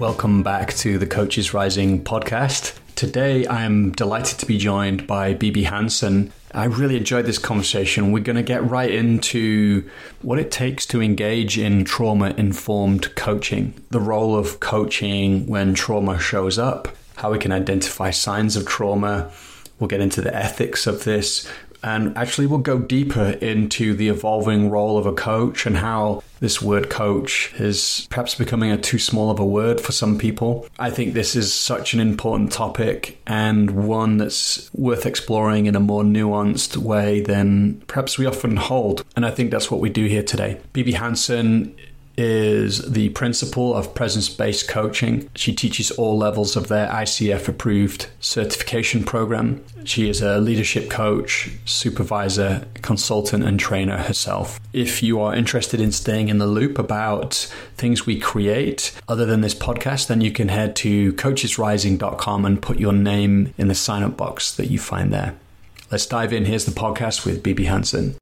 Welcome back to the Coaches Rising podcast. Today, I'm delighted to be joined by Bibi Hansen. I really enjoyed this conversation. We're going to get right into what it takes to engage in trauma-informed coaching, the role of coaching when trauma shows up, how we can identify signs of trauma. We'll get into the ethics of this. And actually, we'll go deeper into the evolving role of a coach and how this word coach is perhaps becoming a too small of a word for some people. I think this is such an important topic and one that's worth exploring in a more nuanced way than perhaps we often hold. And I think that's what we do here today. Bibi Hansen is the principal of presence-based coaching. She teaches all levels of their ICF-approved certification program. She is a leadership coach, supervisor, consultant, and trainer herself. If you are interested in staying in the loop about things we create other than this podcast, then you can head to coachesrising.com and put your name in the sign-up box that you find there. Let's dive in. Here's the podcast with Bibi Hansen.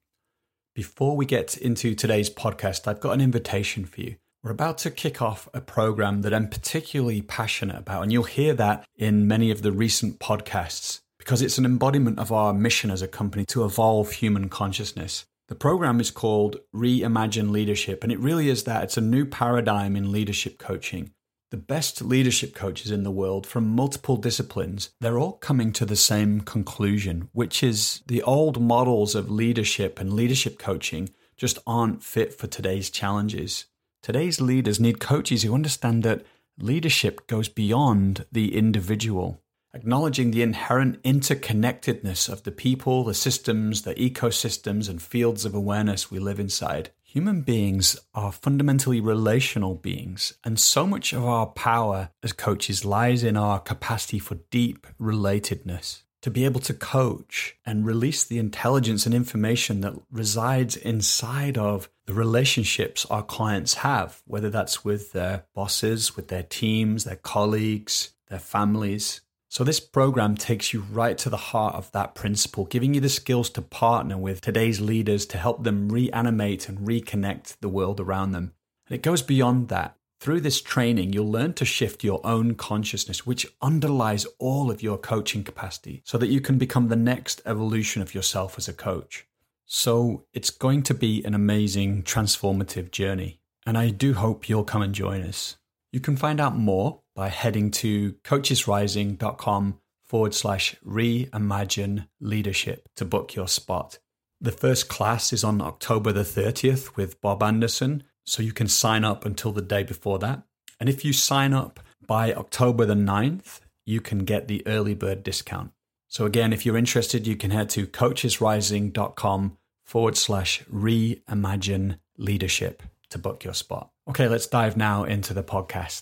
Before we get into today's podcast, I've got an invitation for you. We're about to kick off a program that I'm particularly passionate about, and you'll hear that in many of the recent podcasts because it's an embodiment of our mission as a company to evolve human consciousness. The program is called Reimagine Leadership, and it really is that. It's a new paradigm in leadership coaching. The best leadership coaches in the world from multiple disciplines, they're all coming to the same conclusion, which is the old models of leadership and leadership coaching just aren't fit for today's challenges. Today's leaders need coaches who understand that leadership goes beyond the individual, acknowledging the inherent interconnectedness of the people, the systems, the ecosystems, and fields of awareness we live inside. Human beings are fundamentally relational beings, and so much of our power as coaches lies in our capacity for deep relatedness. To be able to coach and release the intelligence and information that resides inside of the relationships our clients have, whether that's with their bosses, with their teams, their colleagues, their families. So this program takes you right to the heart of that principle, giving you the skills to partner with today's leaders to help them reanimate and reconnect the world around them. And it goes beyond that. Through this training, you'll learn to shift your own consciousness, which underlies all of your coaching capacity, so that you can become the next evolution of yourself as a coach. So it's going to be an amazing, transformative journey. And I do hope you'll come and join us. You can find out more by heading to coachesrising.com/reimagine leadership to book your spot. The first class is on October the 30th with Bob Anderson, so you can sign up until the day before that. And if you sign up by October the 9th, you can get the early bird discount. So again, if you're interested, you can head to coachesrising.com/reimagine leadership to book your spot. Okay, let's dive now into the podcast.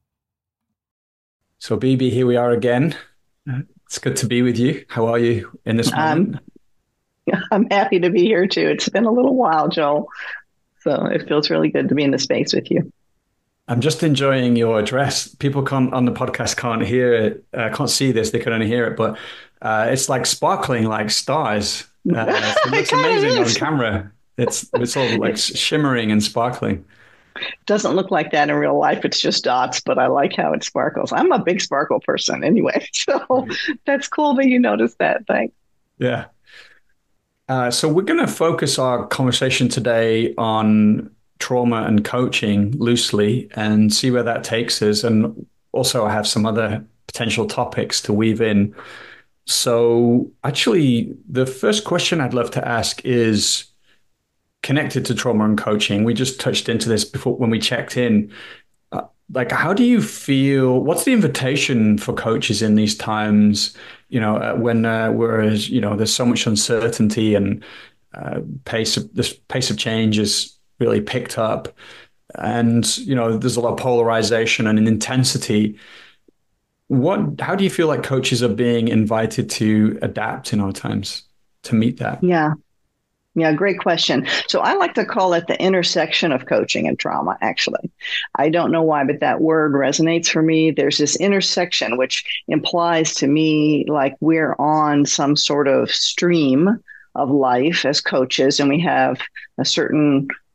So Bibi, here we are again. It's good to be with you. How are you in this moment? I'm happy to be here too. It's been a little while, Joel. So it feels really good to be in the space with you. I'm just enjoying your dress. People on the podcast can't hear it, can't see this. They can only hear it, but it's like sparkling like stars. It looks amazing on camera. It's all like shimmering and sparkling. Doesn't look like that in real life. It's just dots, but I like how it sparkles. I'm a big sparkle person anyway, so that's cool that you noticed that. Thanks. Yeah. So we're going to focus our conversation today on trauma and coaching loosely and see where that takes us. And also I have some other potential topics to weave in. So actually, the first question I'd love to ask is connected to trauma and coaching. We just touched into this before when we checked in. Like, how do you feel? What's the invitation for coaches in these times? When whereas there's so much uncertainty and the pace of change is really picked up, and there's a lot of polarization and an intensity. How do you feel like coaches are being invited to adapt in our times to meet that? Yeah, great question. So I like to call it the intersection of coaching and trauma, actually. I don't know why, but that word resonates for me. There's this intersection, which implies to me like we're on some sort of stream of life as coaches, and we have a certain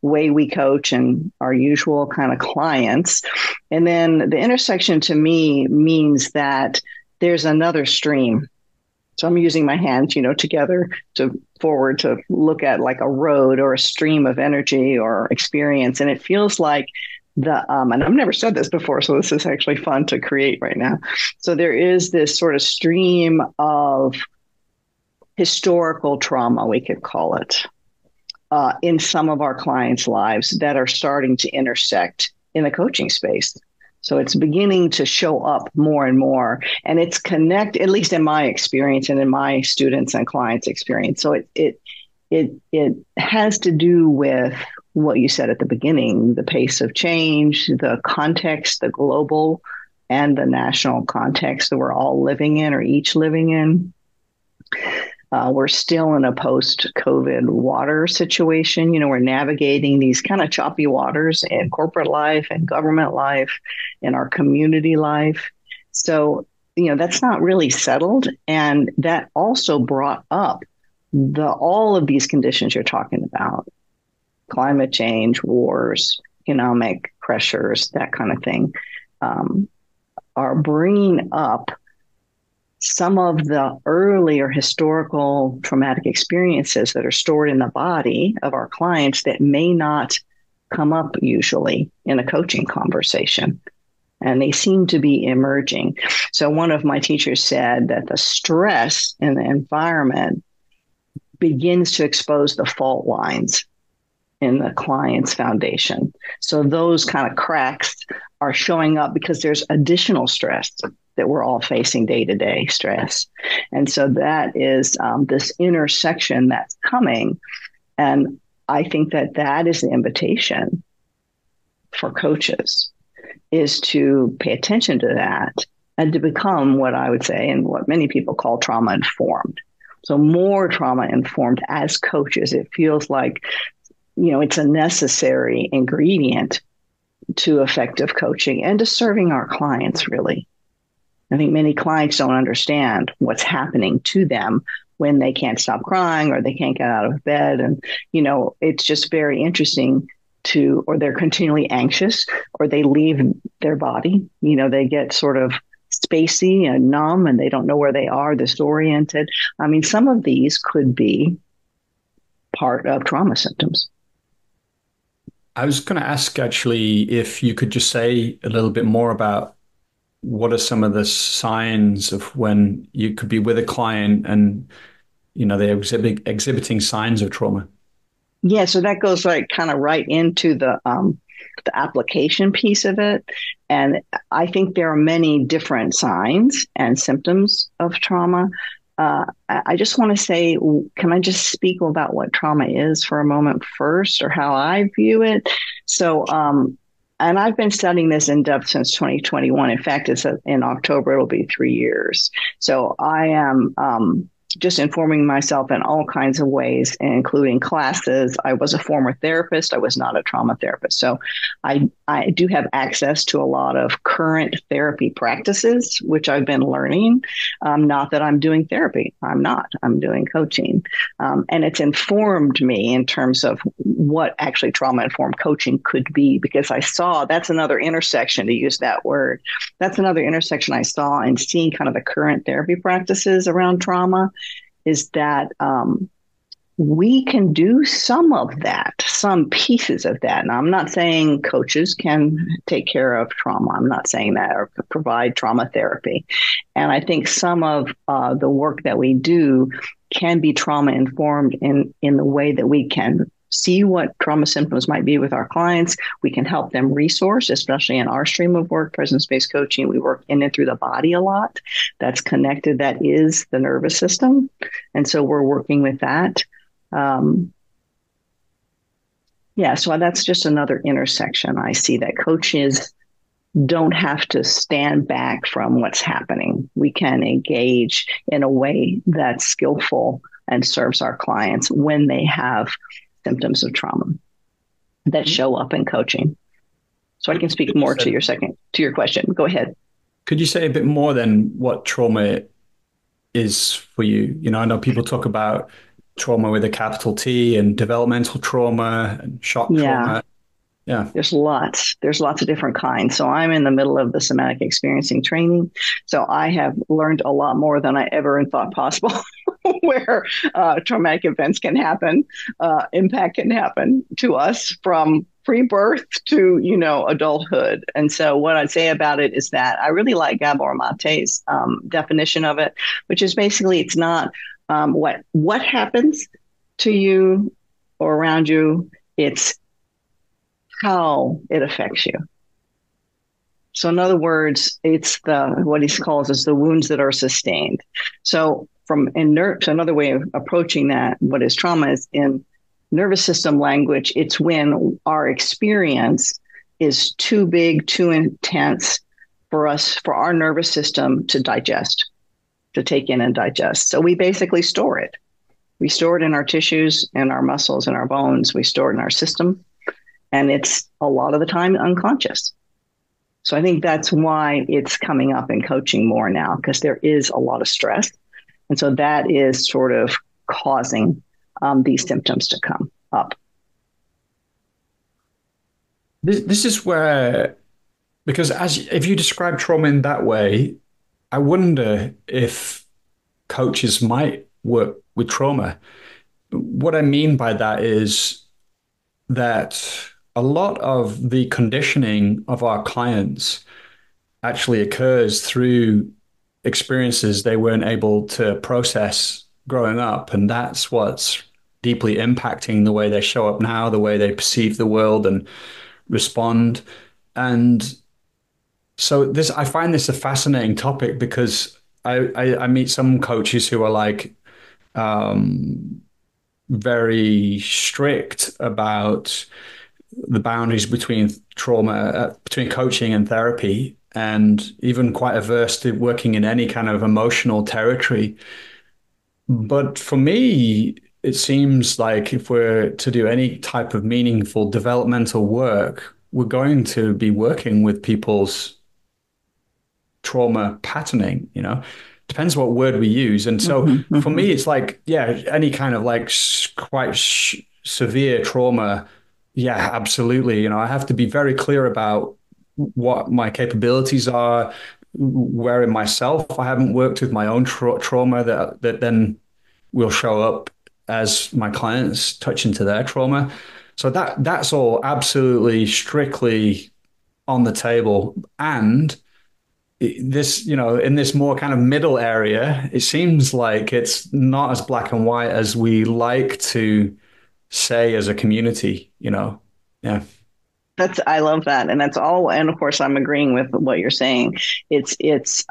way we coach and our usual kind of clients. And then the intersection to me means that there's another stream. So I'm using my hands, together to forward to look at like a road or a stream of energy or experience. And it feels like and I've never said this before, so this is actually fun to create right now. So there is this sort of stream of historical trauma, we could call it, in some of our clients' lives that are starting to intersect in the coaching space. So it's beginning to show up more and more, and it's connect, at least in my experience and in my students and clients' experience. So it has to do with what you said at the beginning, the pace of change, the context, the global and the national context that we're all living in or each living in. We're still in a post-COVID water situation. We're navigating these kind of choppy waters in corporate life and government life, in our community life. So, that's not really settled. And that also brought up all of these conditions you're talking about: climate change, wars, economic pressures, that kind of thing, are bringing up some of the earlier historical traumatic experiences that are stored in the body of our clients that may not come up usually in a coaching conversation. And they seem to be emerging. So one of my teachers said that the stress in the environment begins to expose the fault lines in the client's foundation. So those kind of cracks are showing up because there's additional stress that we're all facing day-to-day stress. And so that is this intersection that's coming. And I think that is the invitation for coaches, is to pay attention to that and to become what I would say and what many people call trauma-informed. So more trauma-informed as coaches. It feels like, it's a necessary ingredient to effective coaching and to serving our clients, really. I think many clients don't understand what's happening to them when they can't stop crying or they can't get out of bed. And, it's just very interesting or they're continually anxious, or they leave their body. They get sort of spacey and numb and they don't know where they are, disoriented. I mean, some of these could be part of trauma symptoms. I was going to ask actually if you could just say a little bit more about what are some of the signs of when you could be with a client and, they're exhibiting signs of trauma. Yeah, so that goes kind of right into the application piece of it. And I think there are many different signs and symptoms of trauma. I just want to say, can I just speak about what trauma is for a moment first, or how I view it? So, and I've been studying this in depth since 2021. In fact, in October, it'll be 3 years. So I am just informing myself in all kinds of ways, including classes. I was a former therapist. I was not a trauma therapist. So I do have access to a lot of current therapy practices, which I've been learning. Not that I'm doing therapy. I'm not. I'm doing coaching. And it's informed me in terms of what actually trauma-informed coaching could be, because I saw that's another intersection, to use that word. That's another intersection I saw in seeing kind of the current therapy practices around trauma, is that we can do some of that, some pieces of that. And I'm not saying coaches can take care of trauma. I'm not saying that, or provide trauma therapy. And I think some of the work that we do can be trauma informed in the way that we can see what trauma symptoms might be with our clients. We can help them resource, especially in our stream of work, presence-based coaching. We work in and through the body a lot. That's connected. That is the nervous system. And so we're working with that. So that's just another intersection. I see that coaches don't have to stand back from what's happening. We can engage in a way that's skillful and serves our clients when they have symptoms of trauma that show up in coaching. So I can speak more to your question. Go ahead. Could you say a bit more then what trauma is for you? I know people talk about trauma with a capital T and developmental trauma and shock Yeah. trauma. Yeah. There's lots. There's lots of different kinds. So I'm in the middle of the somatic experiencing training. So I have learned a lot more than I ever thought possible, where traumatic events can happen, impact can happen to us from pre-birth to adulthood. And so what I'd say about it is that I really like Gabor Mate's definition of it, which is basically it's not what happens to you or around you. It's how it affects you. So in other words, it's what he calls is the wounds that are sustained. So so another way of approaching that, what is trauma is in nervous system language, it's when our experience is too big, too intense for our nervous system to digest, to take in and digest. So we basically store it. We store it in our tissues and our muscles and our bones. We store it in our system. And it's a lot of the time unconscious. So I think that's why it's coming up in coaching more now, because there is a lot of stress. And so that is sort of causing these symptoms to come up. This is where, because if you describe trauma in that way, I wonder if coaches might work with trauma. What I mean by that is that a lot of the conditioning of our clients actually occurs through experiences they weren't able to process growing up. And that's what's deeply impacting the way they show up now, the way they perceive the world and respond. And so I find this a fascinating topic because I meet some coaches who are like very strict about the boundaries between between coaching and therapy, and even quite averse to working in any kind of emotional territory. But for me, it seems like if we're to do any type of meaningful developmental work, we're going to be working with people's trauma patterning, depends what word we use. And so for me, it's like, yeah, any kind of like quite severe trauma. Yeah, absolutely. I have to be very clear about what my capabilities are, where in myself I haven't worked with my own trauma that then will show up as my clients touch into their trauma. So that's all absolutely strictly on the table. And this, in this more kind of middle area, it seems like it's not as black and white as we like to say as a community, Yeah. I love that. And that's all. And of course, I'm agreeing with what you're saying. It's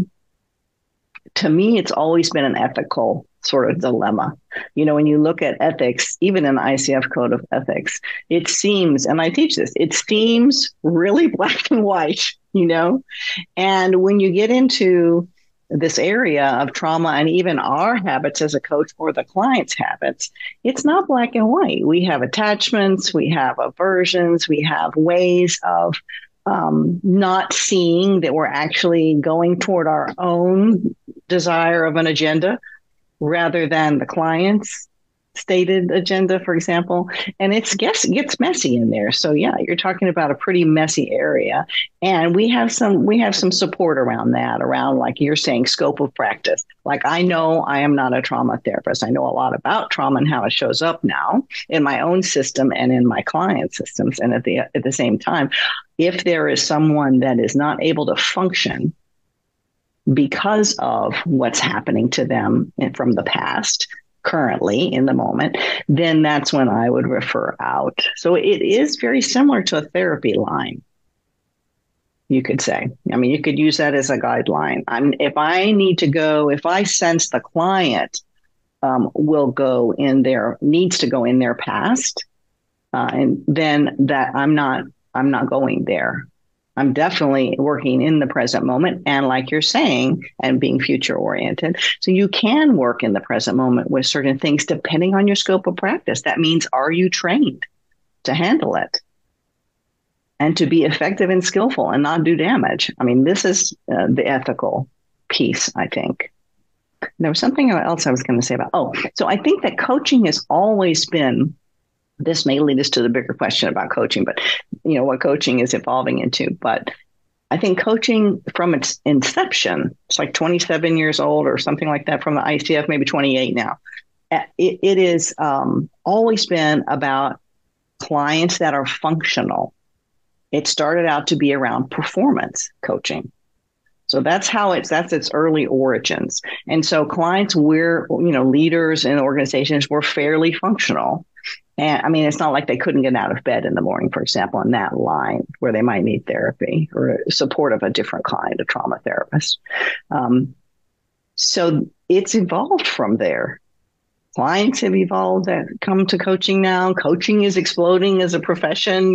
to me, it's always been an ethical sort of dilemma. When you look at ethics, even in the ICF Code of Ethics, it seems, and I teach this, it seems really black and white, and when you get into this area of trauma and even our habits as a coach or the client's habits, it's not black and white. We have attachments, we have aversions, we have ways of not seeing that we're actually going toward our own desire of an agenda rather than the client's stated agenda, for example. And it gets messy in there. So yeah, you're talking about a pretty messy area. And we have some support around that, around, like you're saying, scope of practice. Like, I know I am not a trauma therapist. I know a lot about trauma and how it shows up now in my own system and in my client systems. And at the same time, if there is someone that is not able to function because of what's happening to them from the past, currently in the moment, then that's when I would refer out. So it is very similar to a therapy line, you could say. I mean, you could use that as a guideline. If I sense the client needs to go in their past, and then that I'm not going there. I'm definitely working in the present moment, and like you're saying, and being future oriented. So you can work in the present moment with certain things depending on your scope of practice. That means, are you trained to handle it and to be effective and skillful and not do damage? I mean, this is the ethical piece, I think. There was something else I was going to say about. Oh, so I think that coaching has always been. This may lead us to the bigger question about coaching, but what coaching is evolving into. But I think coaching from its inception, it's like 27 years old or something like that from the ICF, maybe 28 now. It is always been about clients that are functional. It started out to be around performance coaching. So that's its early origins. And so clients, leaders in organizations were fairly functional. And I mean, it's not like they couldn't get out of bed in the morning, for example, in that line where they might need therapy or support of a different kind, a trauma therapist. So it's evolved from there. Clients have evolved that come to coaching now. Coaching is exploding as a profession,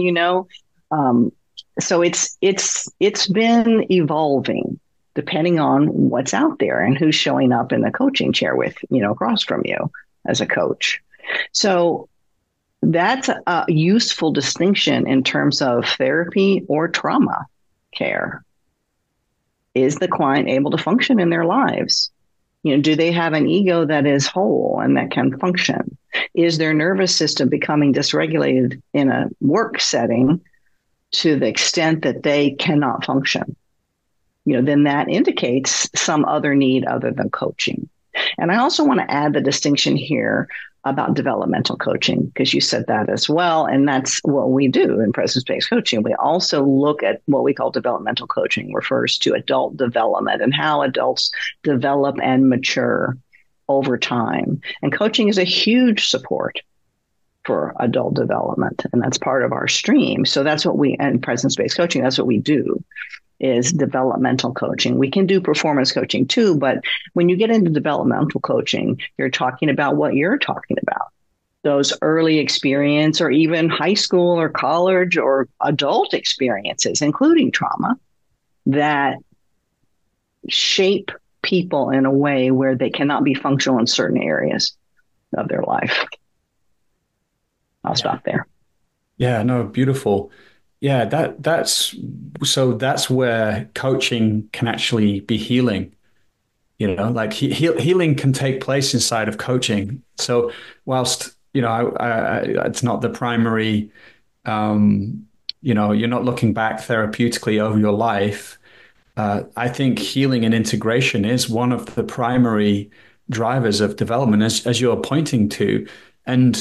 so it's been evolving depending on what's out there and who's showing up in the coaching chair with, across from you as a coach. So that's a useful distinction in terms of therapy or trauma care. Is the client able to function in their lives? Do they have an ego that is whole and that can function? Is their nervous system becoming dysregulated in a work setting to the extent that they cannot function? Then that indicates some other need other than coaching. And I also want to add the distinction here about developmental coaching, because you said that as well. And that's what we do in presence-based coaching. We also look at what we call developmental coaching, refers to adult development and how adults develop and mature over time. And coaching is a huge support for adult development. And that's part of our stream. So that's what in presence-based coaching, that's what we do, is developmental coaching. We can do performance coaching too, but when you get into developmental coaching, you're talking about what you're talking about. Those early experience or even high school or college or adult experiences, including trauma, that shape people in a way where they cannot be functional in certain areas of their life. I'll stop there. Yeah, no, beautiful. Yeah, that's where coaching can actually be healing. Like healing can take place inside of coaching. So whilst it's not the primary, you're not looking back therapeutically over your life. I think healing and integration is one of the primary drivers of development, as you're pointing to, and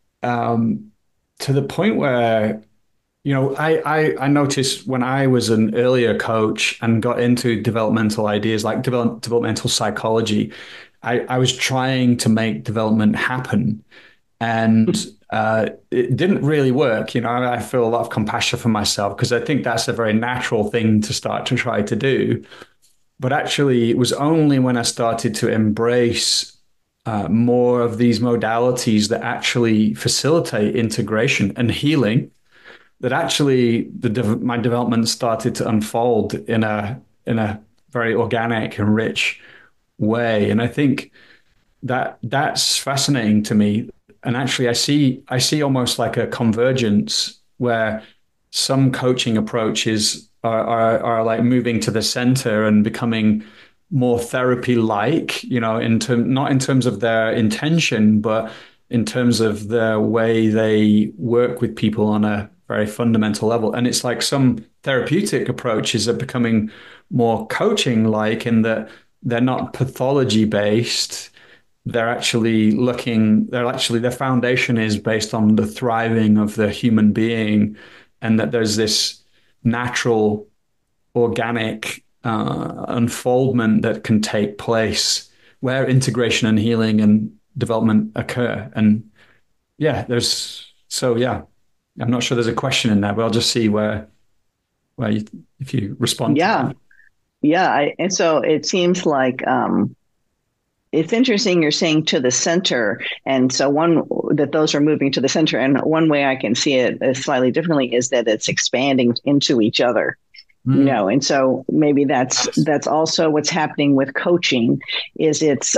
to the point where. I noticed when I was an earlier coach and got into developmental ideas like developmental psychology, I was trying to make development happen, and it didn't really work. I feel a lot of compassion for myself because I think that's a very natural thing to start to try to do. But actually, it was only when I started to embrace more of these modalities that actually facilitate integration and healing that actually my development started to unfold in a very organic and rich way. And I think that's fascinating to me. And actually, I see almost like a convergence where some coaching approaches are like moving to the center and becoming more therapy-like, not in terms of their intention, but in terms of the way they work with people on a very fundamental level. And it's like some therapeutic approaches are becoming more coaching-like in that they're not pathology-based. Their foundation is based on the thriving of the human being, and that there's this natural, organic unfoldment that can take place where integration and healing and development occur. And I'm not sure there's a question in there, but I'll just see if you respond. Yeah. And so it seems like it's interesting you're saying to the center. And so that those are moving to the center. And one way I can see it slightly differently is that it's expanding into each other. And so maybe that's also what's happening with coaching is it's,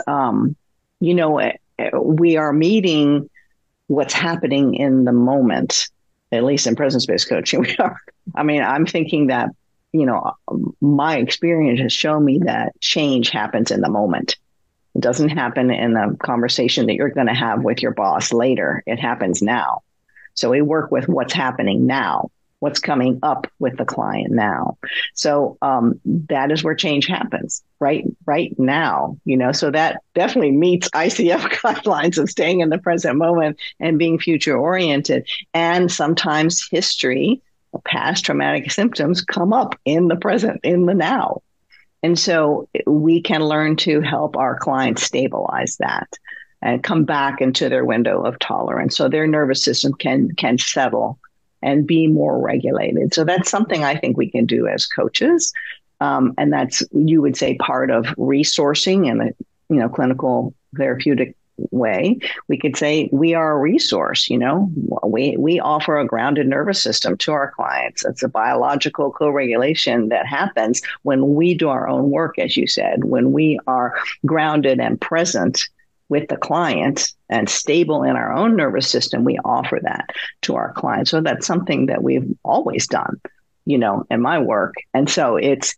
we are meeting what's happening in the moment. At least in presence-based coaching, we are. I mean, I'm thinking that, my experience has shown me that change happens in the moment. It doesn't happen in the conversation that you're going to have with your boss later. It happens now. So we work with what's happening now, what's coming up with the client now. So that is where change happens right now, so that definitely meets ICF guidelines of staying in the present moment and being future oriented. And sometimes history, past traumatic symptoms come up in the present, in the now. And so we can learn to help our clients stabilize that and come back into their window of tolerance so their nervous system can settle and be more regulated. So that's something I think we can do as coaches. And that's, you would say, part of resourcing in a clinical therapeutic way. We could say we are a resource. We offer a grounded nervous system to our clients. It's a biological co-regulation that happens when we do our own work, as you said, when we are grounded and present with the client and stable in our own nervous system. We offer that to our clients. So that's something that we've always done, in my work. And so it's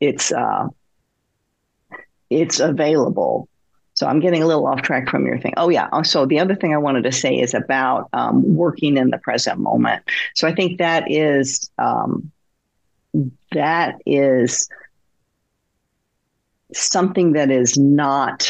available. So I'm getting a little off track from your thing. Oh, yeah. So the other thing I wanted to say is about working in the present moment. So I think that is something that is not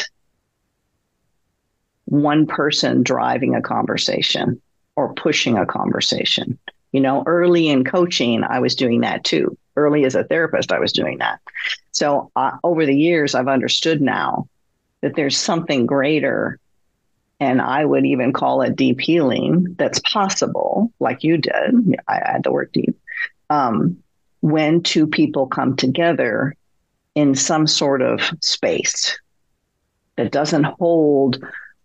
one person driving a conversation or pushing a conversation. Early in coaching, I was doing that too. Early as a therapist, I was doing that. So over the years, I've understood now that there's something greater, and I would even call it deep healing, that's possible, like you did. I add the word deep. When two people come together in some sort of space that doesn't hold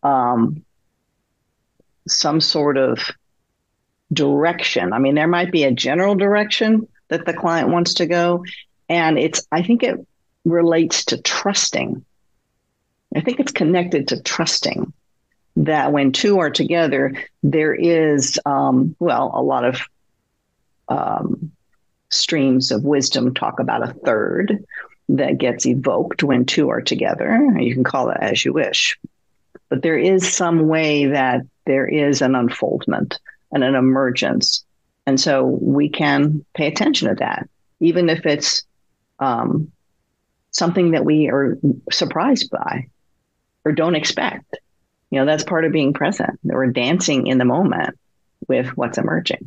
some sort of direction. I mean, there might be a general direction that the client wants to go, and I think it relates to trusting. I think it's connected to trusting that when two are together, there is, a lot of streams of wisdom talk about a third that gets evoked when two are together. You can call it as you wish. But there is some way that there is an unfoldment and an emergence. And so we can pay attention to that, even if it's something that we are surprised by or don't expect. That's part of being present. We're dancing in the moment with what's emerging.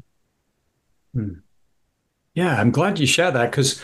Yeah, I'm glad you share that, because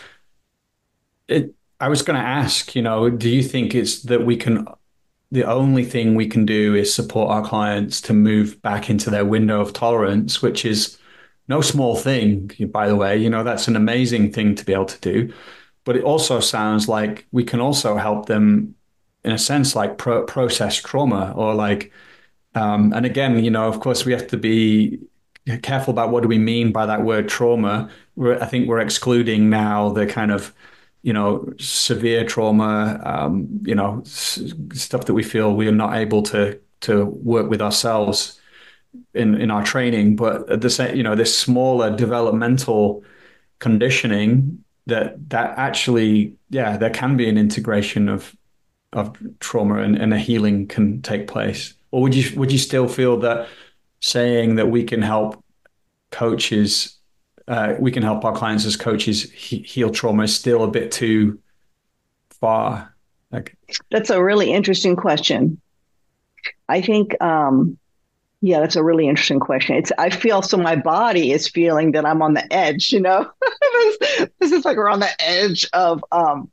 I was going to ask, do you think it's that the only thing we can do is support our clients to move back into their window of tolerance, which is no small thing, by the way. That's an amazing thing to be able to do. But it also sounds like we can also help them, in a sense, like process trauma, or and again, of course, we have to be careful about what do we mean by that word trauma. I think we're excluding now the kind of severe trauma, stuff that we feel we are not able to work with ourselves in our training. But at the same, this smaller developmental conditioning that actually, there can be an integration of trauma and a healing can take place. Or would you still feel that saying that we can help coaches, we can help our clients as coaches heal trauma is still a bit too far? That's a really interesting question. I think, that's a really interesting question. I feel, so my body is feeling that I'm on the edge, this is like we're on the edge of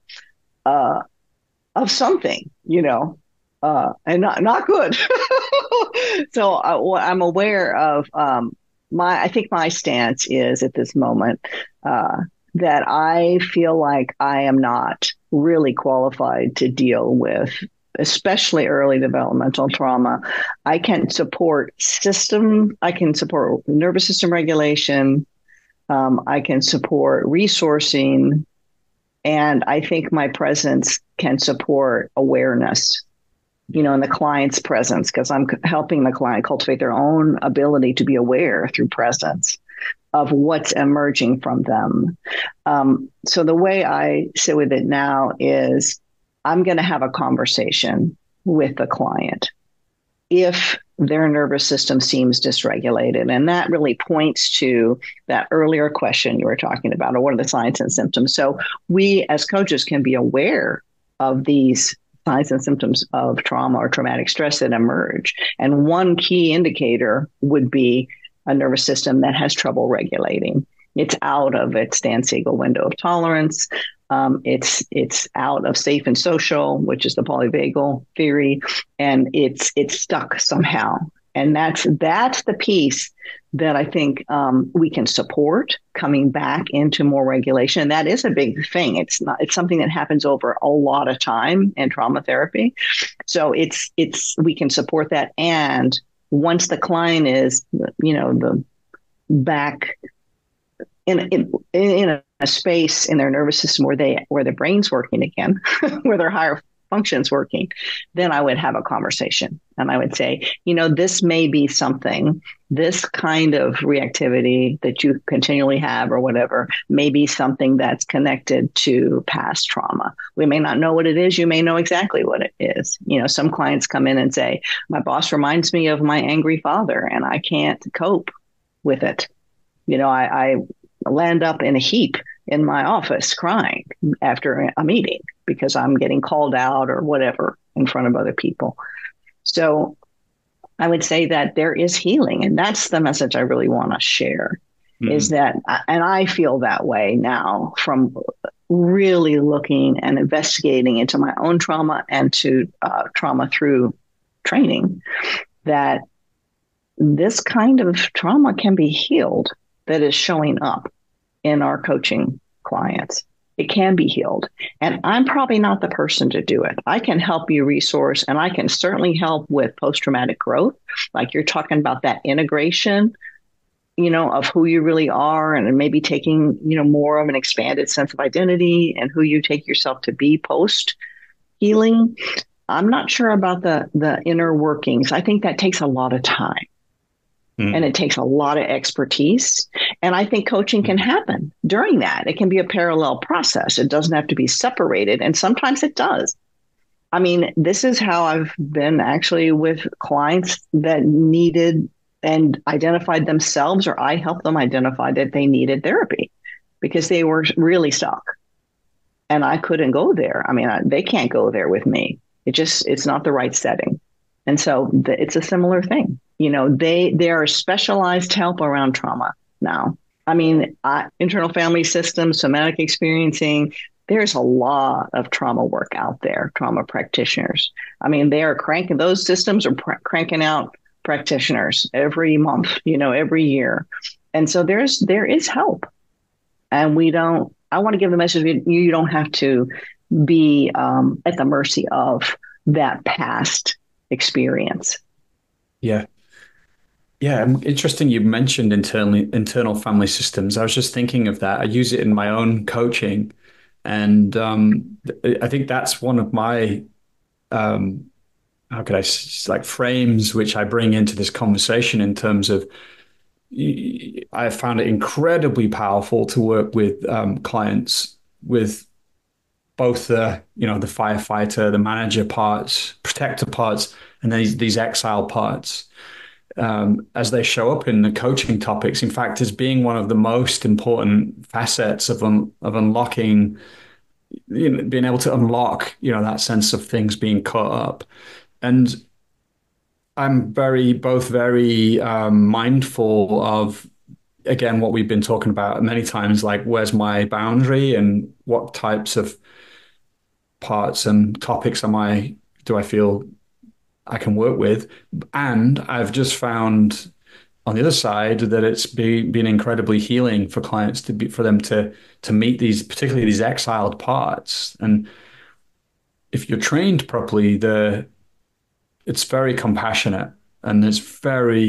something, and not good. So I'm aware of, I think my stance is at this moment that I feel like I am not really qualified to deal with, especially early developmental trauma. I can support nervous system regulation. I can support resourcing. And I think my presence can support awareness, in the client's presence, because I'm helping the client cultivate their own ability to be aware through presence of what's emerging from them. So the way I sit with it now is I'm going to have a conversation with the client if their nervous system seems dysregulated. And that really points to that earlier question you were talking about, or what are the signs and symptoms? So we as coaches can be aware of these signs and symptoms of trauma or traumatic stress that emerge. And one key indicator would be a nervous system that has trouble regulating. It's out of its Dan Siegel window of tolerance. It's out of safe and social, which is the polyvagal theory, and it's stuck somehow. And that's the piece that I think we can support coming back into more regulation. And that is a big thing. It's something that happens over a lot of time in trauma therapy. So we can support that. And once the client is, the back in a space in their nervous system where their brain's working again, where their higher functions working, then I would have a conversation and I would say, this may be something, this kind of reactivity that you continually have or whatever, may be something that's connected to past trauma. We may not know what it is. You may know exactly what it is. Some clients come in and say, my boss reminds me of my angry father and I can't cope with it. I land up in a heap in my office crying after a meeting because I'm getting called out or whatever in front of other people. So I would say that there is healing. And that's the message I really want to share is that, and I feel that way now from really looking and investigating into my own trauma and to trauma through training, that this kind of trauma can be healed that is showing up in our coaching clients. It can be healed. And I'm probably not the person to do it. I can help you resource, and I can certainly help with post-traumatic growth. Like you're talking about that integration, of who you really are, and maybe taking, more of an expanded sense of identity and who you take yourself to be post healing. I'm not sure about the inner workings. I think that takes a lot of time. And it takes a lot of expertise. And I think coaching can happen during that. It can be a parallel process. It doesn't have to be separated. And sometimes it does. I mean, this is how I've been actually with clients that needed and identified themselves, or I helped them identify that they needed therapy because they were really stuck. And I couldn't go there. I mean, they can't go there with me. It's not the right setting. And so it's a similar thing. There are specialized help around trauma now. I mean, internal family systems, somatic experiencing, there's a lot of trauma work out there, trauma practitioners. I mean, those systems are cranking out practitioners every month, every year. And so there is help. And I want to give the message that you don't have to be at the mercy of that past experience. Yeah. Yeah, interesting you mentioned internal family systems. I was just thinking of that. I use it in my own coaching. And I think that's one of my, frames which I bring into this conversation in terms of, I found it incredibly powerful to work with clients with both the firefighter, the manager parts, protector parts, and then these exile parts. As they show up in the coaching topics, in fact, as being one of the most important facets of unlocking, being able to unlock, that sense of things being caught up. And I'm very mindful of, again, what we've been talking about many times, like where's my boundary and what types of parts and topics do I feel I can work with. And I've just found on the other side that it's been incredibly healing for clients for them to meet particularly these exiled parts. And if you're trained properly, it's very compassionate and it's very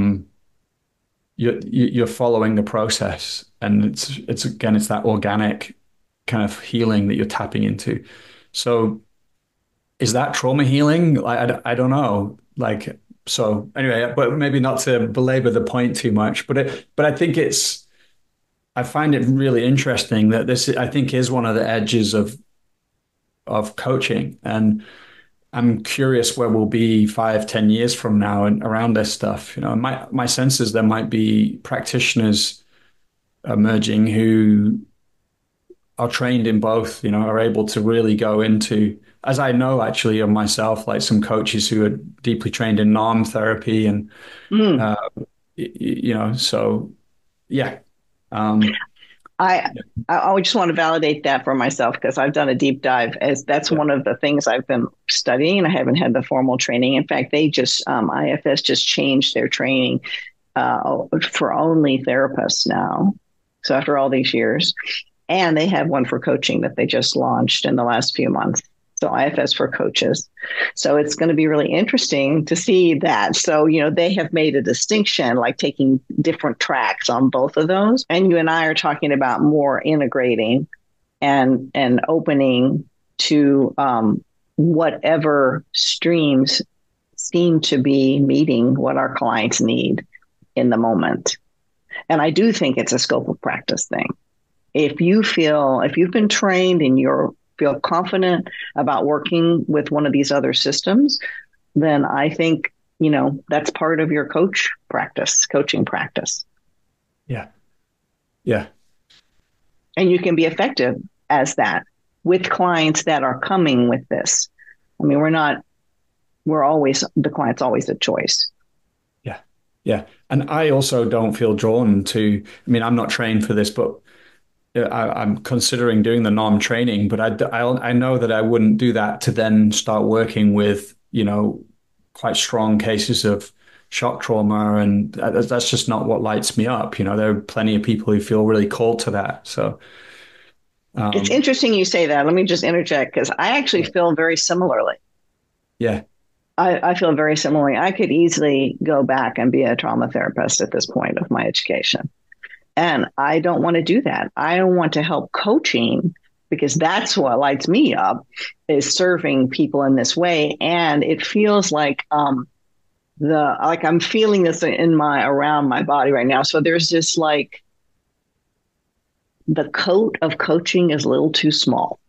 you're following the process, and it's that organic kind of healing that you're tapping into. So is that trauma healing? I don't know. So anyway, but maybe not to belabor the point too much, but I think I find it really interesting that this, I think, is one of the edges of coaching. And I'm curious where we'll be 5, 10 years from now and around this stuff. My sense is there might be practitioners emerging who are trained in both, are able to really go into, as I know actually of myself, like some coaches who are deeply trained in NARM therapy and, Mm. uh, so yeah. Um, I I just want to validate that for myself because I've done a deep dive as that's yeah, one of the things I've been studying and I haven't had the formal training. In fact, they just IFS just changed their training for only therapists now. So after all these years, and they have one for coaching that they just launched in the last few months. So IFS for coaches. So it's going to be really interesting to see that. So, they have made a distinction, like taking different tracks on both of those. And you and I are talking about more integrating and opening to whatever streams seem to be meeting what our clients need in the moment. And I do think it's a scope of practice thing. If you've been trained and you feel confident about working with one of these other systems, then I think, that's part of your coaching practice. yeah, yeah, And you can be effective as that with clients that are coming with this. I mean, the client's always a choice. yeah, yeah. And I also don't feel drawn to, I mean, I'm not trained for this, but I'm considering doing the NOM training, but I know that I wouldn't do that to then start working with, quite strong cases of shock trauma. And that's just not what lights me up. There are plenty of people who feel really called to that. So, It's um, interesting you say that. Let me just interject because I actually feel very similarly. yeah, I feel very similarly. I could easily go back and be a trauma therapist at this point of my education. And I don't want to do that. I want to help coaching because that's what lights me up is serving people in this way. And it feels like I'm feeling this in my around my body right now. So there's this like the coat of coaching is a little too small.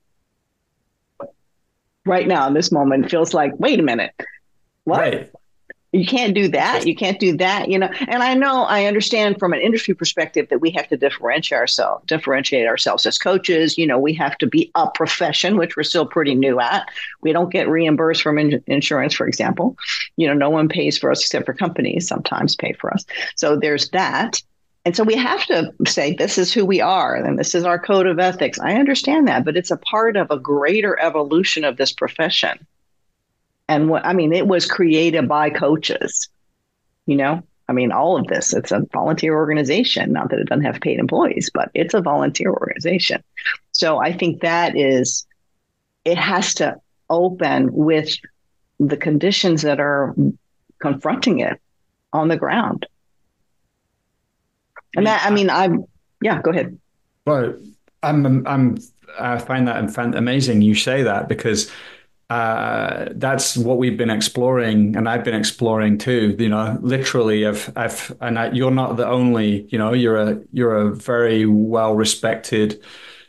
Right now in this moment, it feels like, wait a minute, what? right. You can't do that. You can't do that, And I understand from an industry perspective that we have to differentiate ourselves as coaches. We have to be a profession, which we're still pretty new at. We don't get reimbursed from insurance, for example. No one pays for us except for companies sometimes pay for us. So there's that. And so we have to say, this is who we are, and this is our code of ethics. I understand that, but it's a part of a greater evolution of this profession. And it was created by coaches, all of this, it's a volunteer organization, not that it doesn't have paid employees, but it's a volunteer organization. So I think it has to open with the conditions that are confronting it on the ground. And go ahead. Well, I find that amazing you say that because that's what we've been exploring, and I've been exploring too. Literally, you're not the only. You're a very well respected,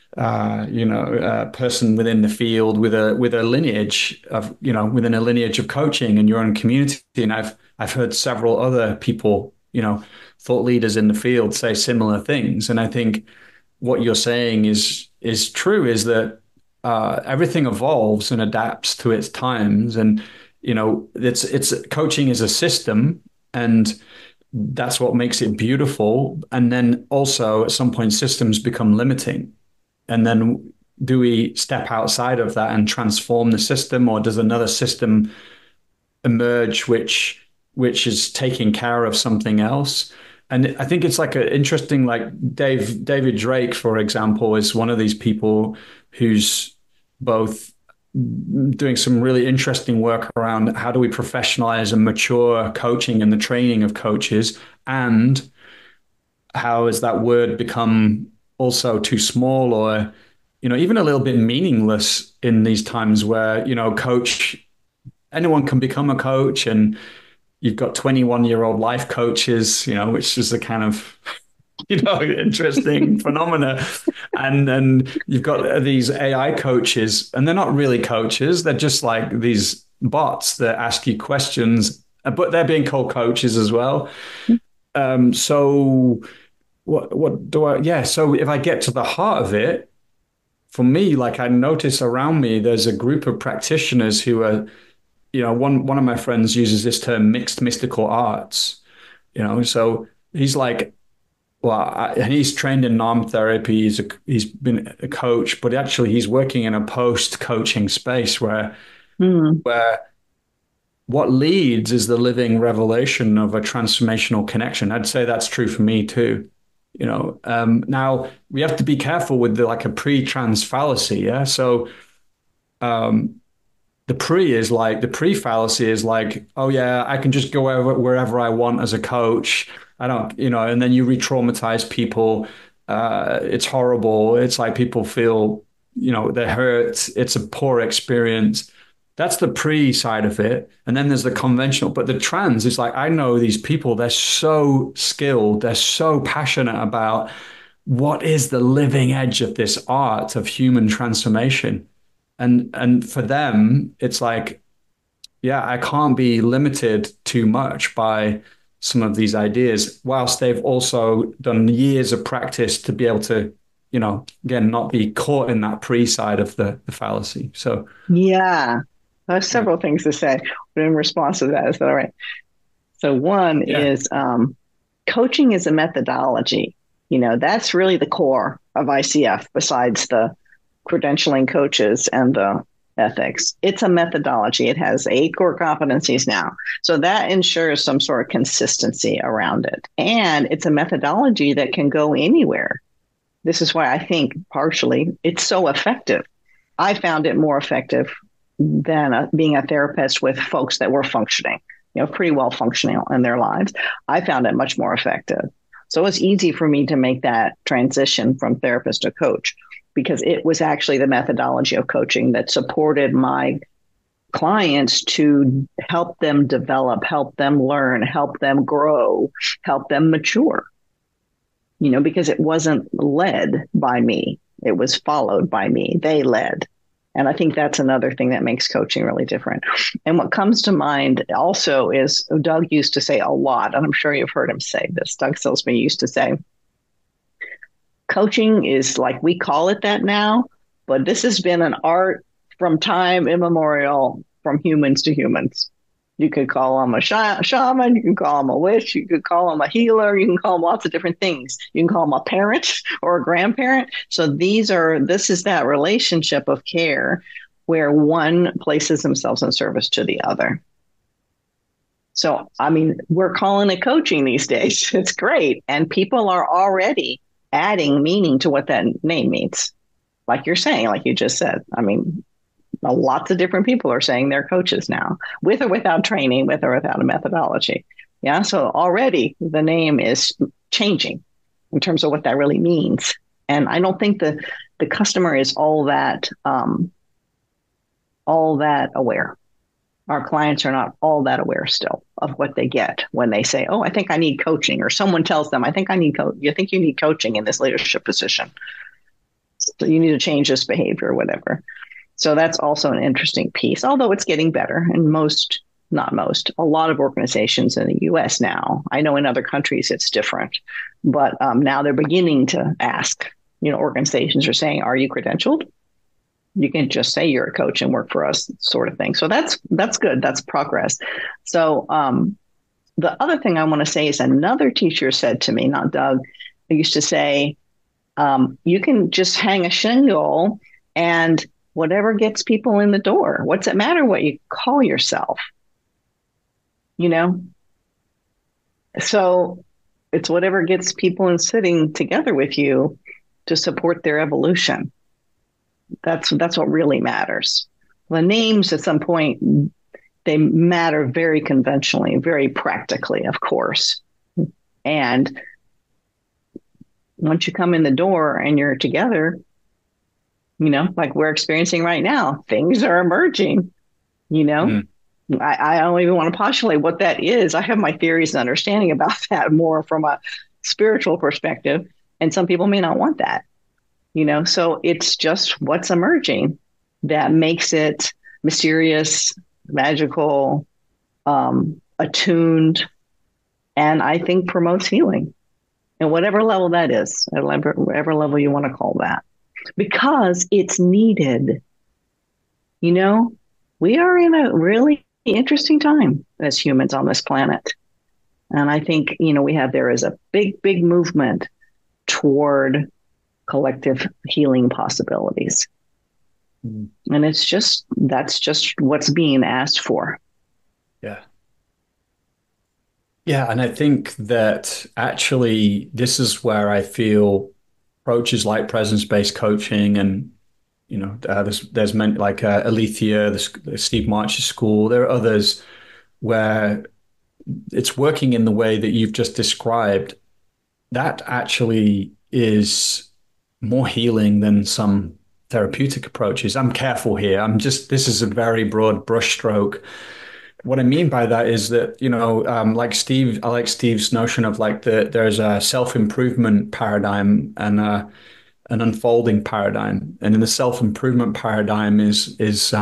person within the field with a lineage of, within a lineage of coaching in your own community. And I've heard several other people, thought leaders in the field say similar things. And I think what you're saying is true, is that everything evolves and adapts to its times, and it's coaching is a system, and that's what makes it beautiful. And then also at some point systems become limiting, and then do we step outside of that and transform the system, or does another system emerge which is taking care of something else? And I think it's like an interesting, like David Drake, for example, is one of these people who's both doing some really interesting work around how do we professionalize and mature coaching and the training of coaches, and how has that word become also too small, or even a little bit meaningless in these times where coach, anyone can become a coach, and you've got 21-year-old life coaches, which is a kind of, interesting phenomena. And then you've got these AI coaches, and they're not really coaches. They're just like these bots that ask you questions, but they're being called coaches as well. So what do I? Yeah. So if I get to the heart of it, for me, like I notice around me, there's a group of practitioners who are, one of my friends uses this term mixed mystical arts, so he's like, well, and he's trained in NAM therapy. He's been a coach, but actually he's working in a post-coaching space where what leads is the living revelation of a transformational connection. I'd say that's true for me too. Now we have to be careful with like a pre-trans fallacy. Yeah. So the pre fallacy is like, oh yeah, I can just go wherever I want as a coach. I don't, and then you re-traumatize people. It's horrible. It's like people feel, they're hurt. It's a poor experience. That's the pre side of it. And then there's the conventional, but the trans is like, I know these people, they're so skilled. They're so passionate about what is the living edge of this art of human transformation. And for them, it's like, yeah, I can't be limited too much by some of these ideas, whilst they've also done years of practice to be able to, again, not be caught in that pre side of the fallacy. So, yeah, I have several things to say in response to that. Is that all right? So one is coaching is a methodology. That's really the core of ICF besides the credentialing coaches and the ethics. It's a methodology. It has 8 core competencies now. So that ensures some sort of consistency around it. And it's a methodology that can go anywhere. This is why I think partially it's so effective. I found it more effective than being a therapist with folks that were functioning, pretty well functioning in their lives. I found it much more effective. So it's easy for me to make that transition from therapist to coach, because it was actually the methodology of coaching that supported my clients to help them develop, help them learn, help them grow, help them mature. Because it wasn't led by me. It was followed by me. They led. And I think that's another thing that makes coaching really different. And what comes to mind also is Doug used to say a lot, and I'm sure you've heard him say this. Doug Silsby used to say, coaching is like, we call it that now, but this has been an art from time immemorial, from humans to humans. You could call them a shaman, you can call them a witch, you could call them a healer, you can call them lots of different things. You can call them a parent or a grandparent. So this is that relationship of care where one places themselves in service to the other. So, we're calling it coaching these days. It's great. And people are already adding meaning to what that name means. Like you're saying, like you just said, lots of different people are saying they're coaches now, with or without training, with or without a methodology. Yeah. So already the name is changing in terms of what that really means. And I don't think the customer is all that aware. Our clients are not all that aware still of what they get when they say, oh, I think I need coaching, or someone tells them, I think you think you need coaching in this leadership position. So you need to change this behavior or whatever. So that's also an interesting piece, although it's getting better. And a lot of organizations in the US now, I know in other countries it's different, but now they're beginning to ask, organizations are saying, are you credentialed? You can just say you're a coach and work for us, sort of thing. So that's good. That's progress. So the other thing I want to say is another teacher said to me, not Doug, I used to say, you can just hang a shingle and whatever gets people in the door. What's it matter what you call yourself? So it's whatever gets people in sitting together with you to support their evolution. That's what really matters. The names at some point, they matter very conventionally, very practically, of course. And once you come in the door and you're together, like we're experiencing right now, things are emerging, I don't even want to postulate what that is. I have my theories and understanding about that more from a spiritual perspective. And some people may not want that, so it's just what's emerging that makes it mysterious, magical, attuned, and I think promotes healing. And whatever level that is, at whatever level you want to call that, because it's needed. You know, we are in a really interesting time as humans on this planet. And I think, there is a big, big movement toward collective healing possibilities. Mm. And that's just what's being asked for. Yeah. Yeah. And I think that actually this is where I feel approaches like presence-based coaching and, there's meant like Alethea, the Steve March's school. There are others where it's working in the way that you've just described. That actually is more healing than some therapeutic approaches. I'm careful here. This is a very broad brushstroke. What I mean by that is that, like Steve, I like Steve's notion of like there's a self-improvement paradigm and an unfolding paradigm. And in the self-improvement paradigm is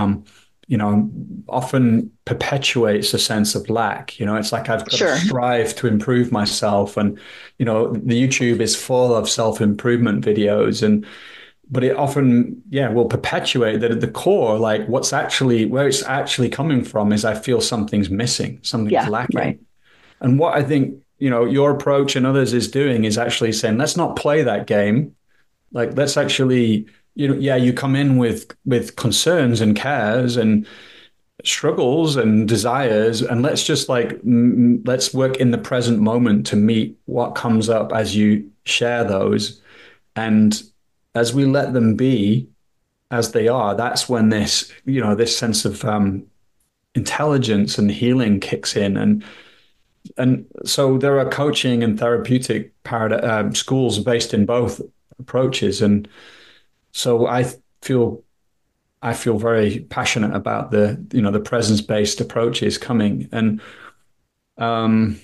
often perpetuates a sense of lack. It's like I've got to strive to improve myself. And, the YouTube is full of self-improvement videos but it often, will perpetuate that at the core, like where it's actually coming from is I feel something's missing, something's lacking. Right. And what I think, your approach and others is doing is actually saying, let's not play that game. Like, let's actually, you come in with concerns and cares and struggles and desires, and let's just let's work in the present moment to meet what comes up as you share those. And as we let them be as they are, that's when this sense of intelligence and healing kicks in. And so there are coaching and therapeutic schools based in both approaches. And so I feel very passionate about the presence-based approaches coming. And I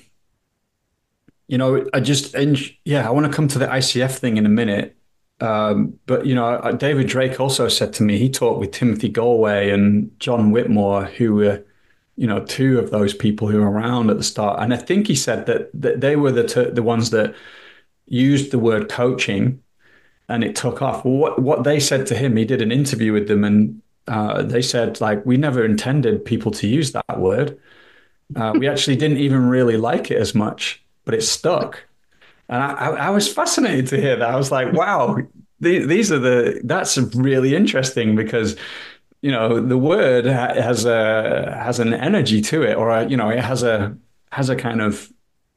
want to come to the ICF thing in a minute. But David Drake also said to me, he talked with Timothy Galway and John Whitmore, who were, two of those people who were around at the start. And I think he said that they were the ones that used the word coaching, and it took off. Well, what they said to him, he did an interview with them, and they said, like, we never intended people to use that word. We actually didn't even really like it as much, but it stuck. And I was fascinated to hear that. I was like, wow, that's really interesting because, the word has an energy to it, or it has a kind of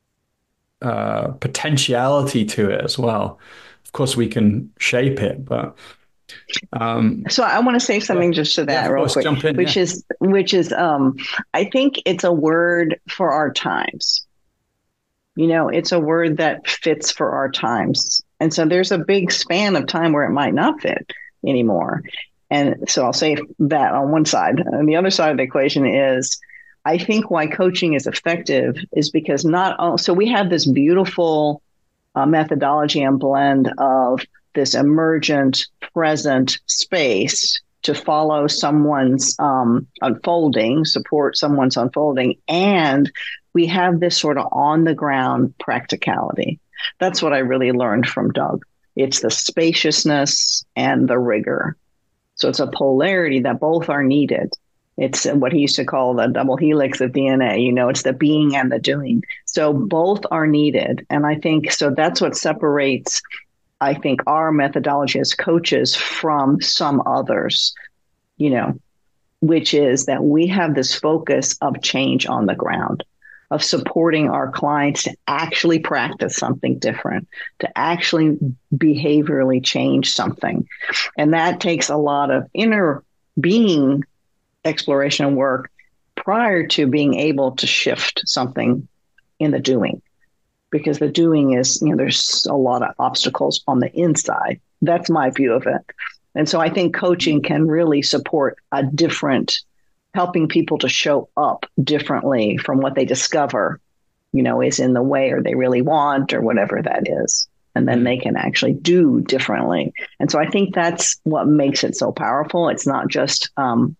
potentiality to it as well. Of course, we can shape it, but so I want to say something just to that real quick, which is I think it's a word for our times. It's a word that fits for our times. And so there's a big span of time where it might not fit anymore. And so I'll say that on one side. And the other side of the equation is, I think why coaching is effective is because so we have this beautiful methodology and blend of this emergent, present space to follow someone's unfolding, support someone's unfolding, and we have this sort of on the ground practicality. That's what I really learned from Doug. It's the spaciousness and the rigor. So it's a polarity that both are needed. It's what he used to call the double helix of DNA. It's the being and the doing. So both are needed. And I think so that's what separates, I think, our methodology as coaches from some others, which is that we have this focus of change on the ground, of supporting our clients to actually practice something different, to actually behaviorally change something. And that takes a lot of inner being exploration and work prior to being able to shift something in the doing. Because the doing is, there's a lot of obstacles on the inside. That's my view of it. And so I think coaching can really support a different, helping people to show up differently from what they discover, is in the way or they really want or whatever that is. And then they can actually do differently. And so I think that's what makes it so powerful. It's not just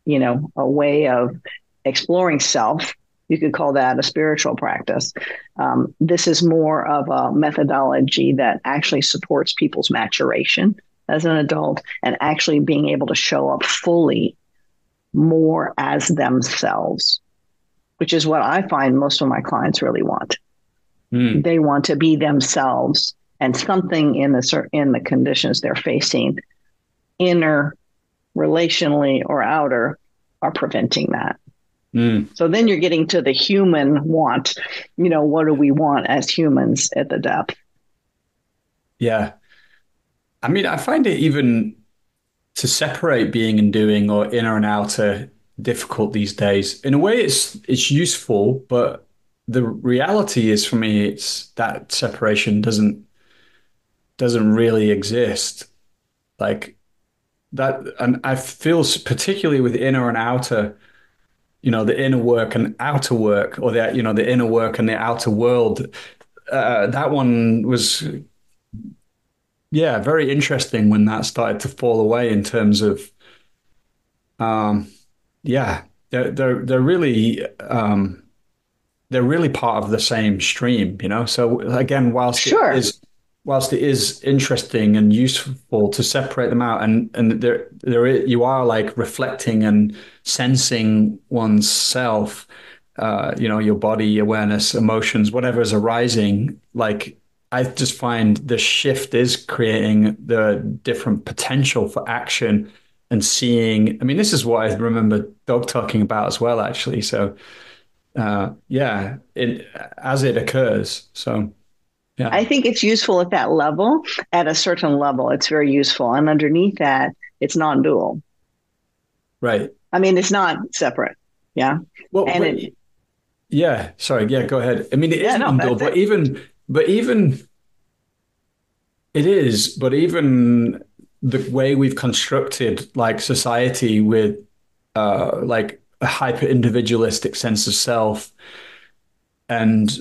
a way of exploring self. You could call that a spiritual practice. This is more of a methodology that actually supports people's maturation as an adult and actually being able to show up fully more as themselves, which is what I find most of my clients really want. They want to be themselves, and something in the conditions they're facing, inner, relationally, or outer, are preventing that. So then you're getting to the human want. What do we want as humans at the depth? Yeah. I mean, I find it even to separate being and doing or inner and outer difficult these days. In a way, it's useful, but the reality is for me, it's that separation doesn't really exist. Like that, and I feel particularly with inner and outer, the inner work and outer work, or the inner work and the outer world. That one was, yeah, very interesting when that started to fall away in terms of, yeah, they're really they're really part of the same stream. So again, Sure. whilst it is interesting and useful to separate them out, and you are like reflecting and sensing one's self, your body awareness, emotions, whatever is arising. Like I just find the shift is creating the different potential for action and seeing. I mean, this is what I remember Doug talking about as well, actually. So yeah, as it occurs. So yeah, I think it's useful at that level. At a certain level, it's very useful. And underneath that, it's non-dual. right. I mean, it's not separate. Yeah. Well, And but yeah, sorry, yeah, go ahead. I mean, it is yeah, no, non-dual, that's but it. even it is, but even the way we've constructed like society with like a hyper individualistic sense of self and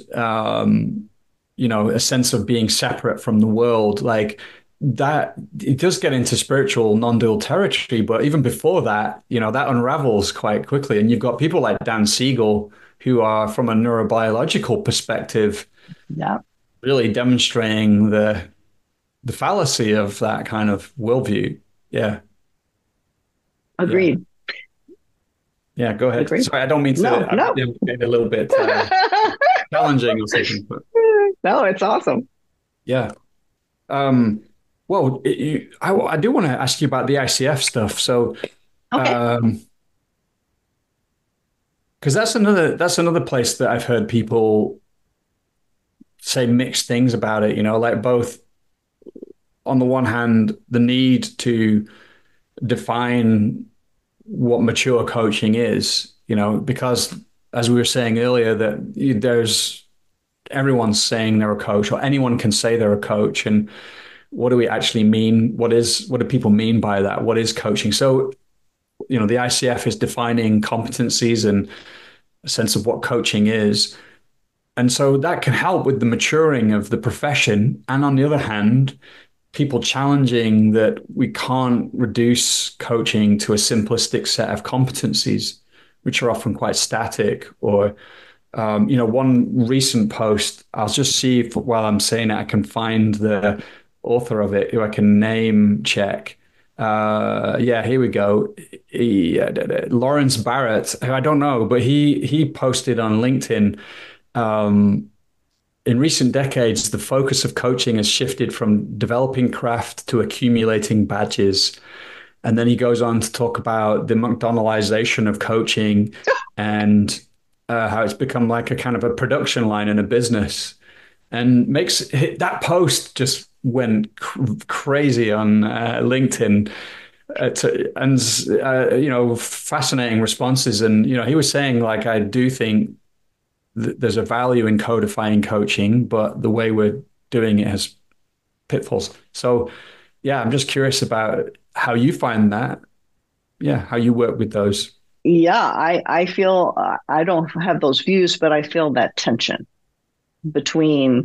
a sense of being separate from the world, like that it does get into spiritual non-dual territory. But even before that, that unravels quite quickly. And you've got people like Dan Siegel, who are from a neurobiological perspective, Yeah. really demonstrating the fallacy of that kind of worldview. Yeah. Yeah. Agreed. Yeah. Go ahead. Agreed. Sorry, I don't mean to, No, I no. made it a little bit challenging or something, but No, it's awesome. yeah. Um, well, I do want to ask you about the ICF stuff. So, Okay. because that's another place that I've heard people say mixed things about it. Like both on the one hand, the need to define what mature coaching is. Because as we were saying earlier, that there's everyone's saying they're a coach, or anyone can say they're a coach, and what do we actually mean? What do people mean by that? What is coaching? So, the ICF is defining competencies and a sense of what coaching is. And so that can help with the maturing of the profession. And on the other hand, people challenging that we can't reduce coaching to a simplistic set of competencies, which are often quite static. Or, one recent post, I'll just see if while I'm saying it, I can find the author of it who I can name check. Yeah, here we go. Lawrence Barrett, who I don't know, but he posted on LinkedIn. In recent decades, the focus of coaching has shifted from developing craft to accumulating badges. And then he goes on to talk about the McDonaldization of coaching and how it's become like a kind of a production line in a business. And makes that post just went crazy on LinkedIn. Fascinating responses. And, he was saying, like, I do think there's a value in codifying coaching, but the way we're doing it has pitfalls. So, yeah, I'm just curious about how you find that. Yeah, how you work with those. Yeah, I feel I don't have those views, but I feel that tension between